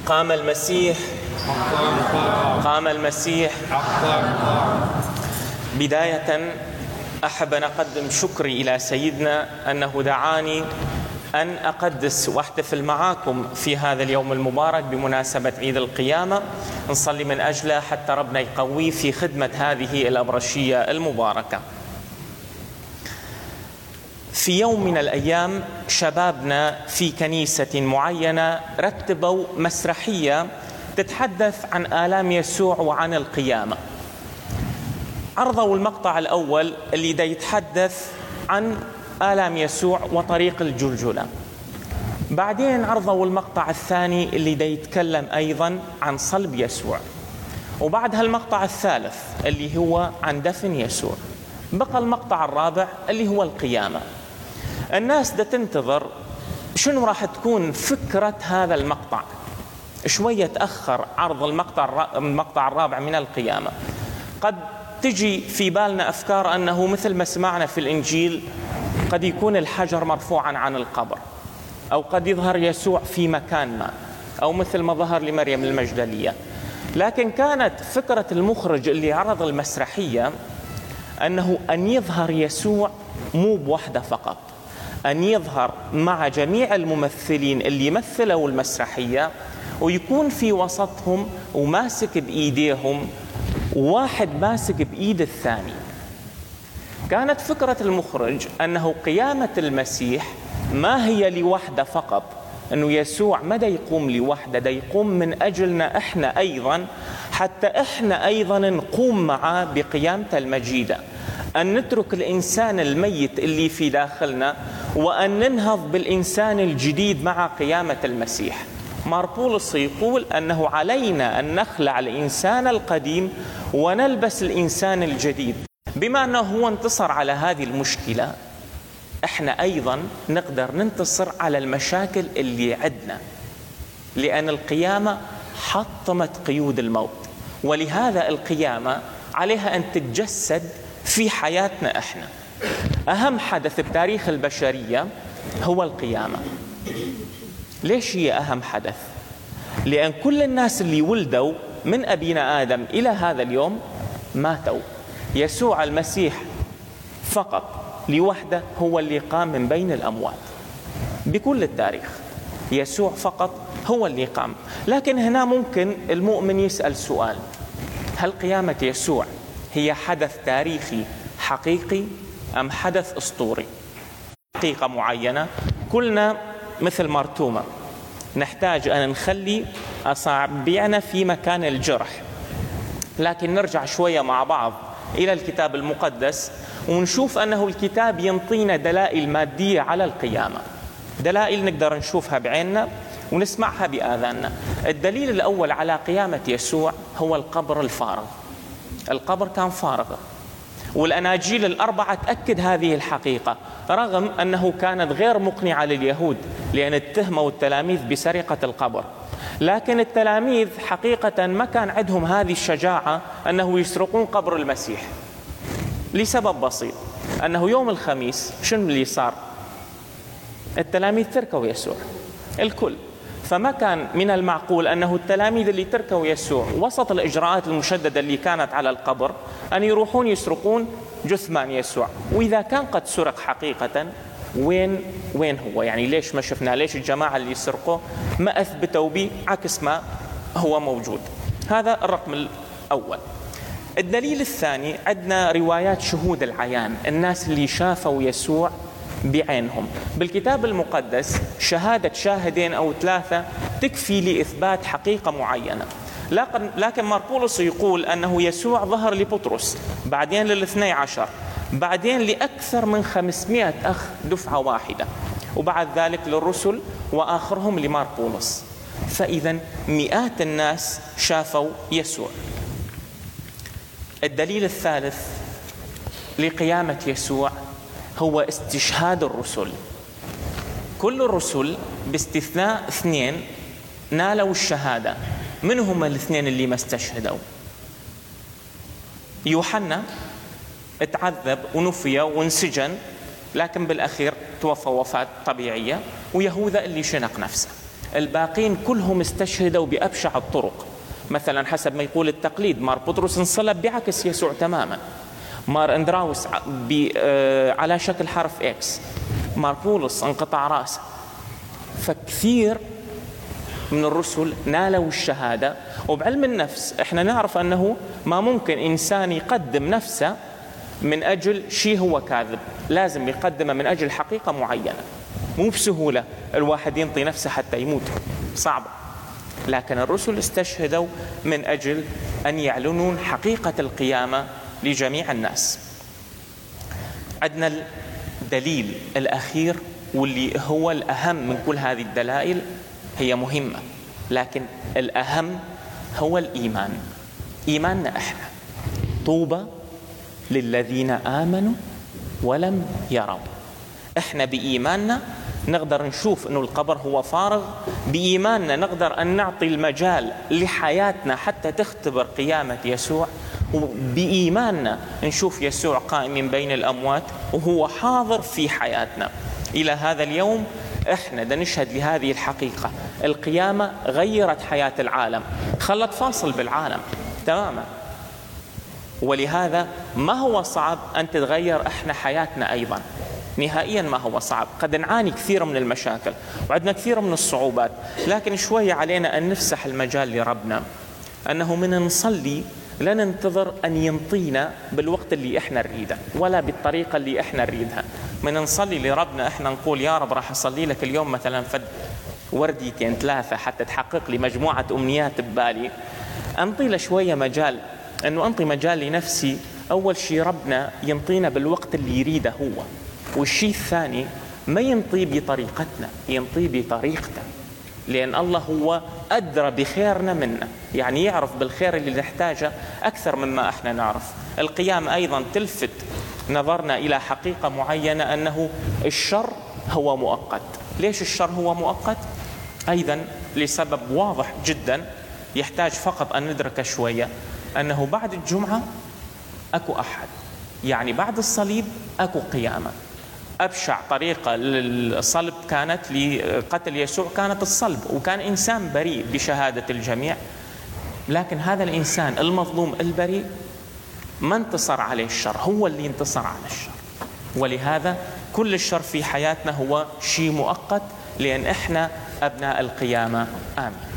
قام المسيح. قام المسيح. بداية أحب أن أقدم شكري إلى سيدنا أنه دعاني أن أقدس واحتفل معاكم في هذا اليوم المبارك بمناسبة عيد القيامة. نصلي من أجله حتى ربنا يقويه في خدمة هذه الأبرشية المباركة. في يوم من الأيام شبابنا في كنيسة معينة رتبوا مسرحية تتحدث عن آلام يسوع وعن القيامة. عرضوا المقطع الأول اللي دا يتحدث عن آلام يسوع وطريق الجلجلة. بعدين عرضوا المقطع الثاني اللي دا يتكلم أيضا عن صلب يسوع. وبعدها المقطع الثالث اللي هو عن دفن يسوع. بقى المقطع الرابع اللي هو القيامة. الناس دا تنتظر شنو راح تكون فكرة هذا المقطع. شوية تأخر عرض المقطع الرابع من القيامة. قد تجي في بالنا أفكار أنه مثل ما سمعنا في الإنجيل قد يكون الحجر مرفوعا عن القبر، أو قد يظهر يسوع في مكان ما، أو مثل ما ظهر لمريم المجدلية. لكن كانت فكرة المخرج اللي عرض المسرحية أنه أن يظهر يسوع مو بوحدة فقط، أن يظهر مع جميع الممثلين اللي مثلوا المسرحية، ويكون في وسطهم وماسك بإيديهم واحد ماسك بإيد الثاني. كانت فكرة المخرج أنه قيامة المسيح ما هي لوحده فقط، أنه يسوع ما دا يقوم لوحده، دا يقوم من أجلنا إحنا أيضا، حتى إحنا أيضا نقوم معه بقيامته المجيدة. أن نترك الإنسان الميت اللي في داخلنا وأن ننهض بالإنسان الجديد مع قيامة المسيح. ماربولس يقول أنه علينا أن نخلع الإنسان القديم ونلبس الإنسان الجديد. بما أنه هو انتصر على هذه المشكلة، إحنا أيضا نقدر ننتصر على المشاكل اللي عندنا، لأن القيامة حطمت قيود الموت. ولهذا القيامة عليها أن تتجسد في حياتنا إحنا. أهم حدث بتاريخ البشرية هو القيامة. ليش هي أهم حدث؟ لأن كل الناس اللي ولدوا من أبينا آدم إلى هذا اليوم ماتوا. يسوع المسيح فقط لوحده هو اللي قام من بين الأموات بكل التاريخ. يسوع فقط هو اللي قام. لكن هنا ممكن المؤمن يسأل سؤال: هل قيامة يسوع هي حدث تاريخي حقيقي أم حدث أسطوري؟ حقيقة معينة كلنا مثل مرتومة، نحتاج أن نخلي أصابعنا في مكان الجرح. لكن نرجع شوية مع بعض إلى الكتاب المقدس ونشوف أنه الكتاب ينطينا دلائل مادية على القيامة، دلائل نقدر نشوفها بعيننا ونسمعها بآذاننا. الدليل الأول على قيامة يسوع هو القبر الفارغ. القبر كان فارغ، والأناجيل الأربعة تأكد هذه الحقيقة، رغم أنه كانت غير مقنعة لليهود لأن اتهموا التلاميذ بسرقة القبر. لكن التلاميذ حقيقة ما كان عندهم هذه الشجاعة أنه يسرقون قبر المسيح، لسبب بسيط، أنه يوم الخميس شنو اللي صار؟ التلاميذ تركوا يسوع الكل. فما كان من المعقول أنه التلاميذ اللي تركوا يسوع وسط الإجراءات المشددة اللي كانت على القبر أن يروحون يسرقون جثمان يسوع. وإذا كان قد سرق حقيقة، وين هو؟ يعني ليش ما شفنا؟ ليش الجماعة اللي يسرقوا ما أثبتوا به عكس ما هو موجود؟ هذا الرقم الأول. الدليل الثاني، عندنا روايات شهود العيان، الناس اللي شافوا يسوع بعينهم. بالكتاب المقدس شهادة شاهدين أو ثلاثة تكفي لإثبات حقيقة معينة. لكن ماربولس يقول أنه يسوع ظهر لبطرس، بعدين لل12، بعدين لأكثر من 500 أخ دفعة واحدة، وبعد ذلك للرسل، وآخرهم لماربولس. فإذا مئات الناس شافوا يسوع. الدليل الثالث لقيامة يسوع هو استشهاد الرسل. كل الرسل باستثناء 2 نالوا الشهادة. من هم الاثنين اللي ما استشهدوا؟ يوحنا اتعذب ونفي وانسجن، لكن بالأخير توفى وفاة طبيعية، ويهوذا اللي شنق نفسه. الباقين كلهم استشهدوا بأبشع الطرق. مثلا حسب ما يقول التقليد مار بطرس انصلب بعكس يسوع تماما، مار اندراوس على شكل حرف اكس، مار بولس انقطع راسه. فكثير من الرسل نالوا الشهادة. وبعلم النفس احنا نعرف أنه ما ممكن إنسان يقدم نفسه من أجل شيء هو كاذب، لازم يقدمه من أجل حقيقة معينة. مو بسهولة الواحد ينطي نفسه حتى يموت، صعب. لكن الرسل استشهدوا من أجل أن يعلنون حقيقة القيامة لجميع الناس. عندنا الدليل الأخير واللي هو الأهم من كل هذه الدلائل، هي مهمة لكن الأهم هو الإيمان. إيماننا إحنا، طوبى للذين آمنوا ولم يروا. إحنا بإيماننا نقدر نشوف أنه القبر هو فارغ، بإيماننا نقدر أن نعطي المجال لحياتنا حتى تختبر قيامة يسوع، وبإيماننا نشوف يسوع قائم من بين الأموات وهو حاضر في حياتنا. إلى هذا اليوم إحنا دا نشهد لهذه الحقيقة. القيامة غيرت حياة العالم، خلت فاصل بالعالم تماما، ولهذا ما هو صعب أن تتغير إحنا حياتنا أيضا نهائيا. ما هو صعب، قد نعاني كثير من المشاكل وعندنا كثير من الصعوبات، لكن شوية علينا أن نفسح المجال لربنا، أنه من نصلي لا ننتظر أن ينطينا بالوقت اللي إحنا نريده ولا بالطريقة اللي إحنا نريدها. من نصلي لربنا إحنا نقول يا رب راح أصلي لك اليوم مثلا فد ورديتين 3 حتى تحقق لي مجموعة أمنيات ببالي، أنطي له شوية مجال، أنه أنطي مجال لنفسي. أول شيء ربنا ينطينا بالوقت اللي يريده هو، والشيء الثاني ما ينطي بطريقتنا، ينطي بطريقته، لأن الله هو أدرى بخيرنا منا، يعني يعرف بالخير اللي نحتاجه أكثر مما إحنا نعرف. القيامة أيضا تلفت نظرنا إلى حقيقة معينة، أنه الشر هو مؤقت. ليش الشر هو مؤقت؟ أيضا لسبب واضح جدا يحتاج فقط أن ندرك شوية، أنه بعد الجمعة أكو أحد، يعني بعد الصليب أكو قيامة. أبشع طريقة للصلب كانت لقتل يسوع كانت الصلب، وكان إنسان بريء بشهادة الجميع، لكن هذا الإنسان المظلوم البريء ما انتصر عليه الشر، هو اللي انتصر على الشر. ولهذا كل الشر في حياتنا هو شيء مؤقت، لأن إحنا أبناء القيامة. آمين.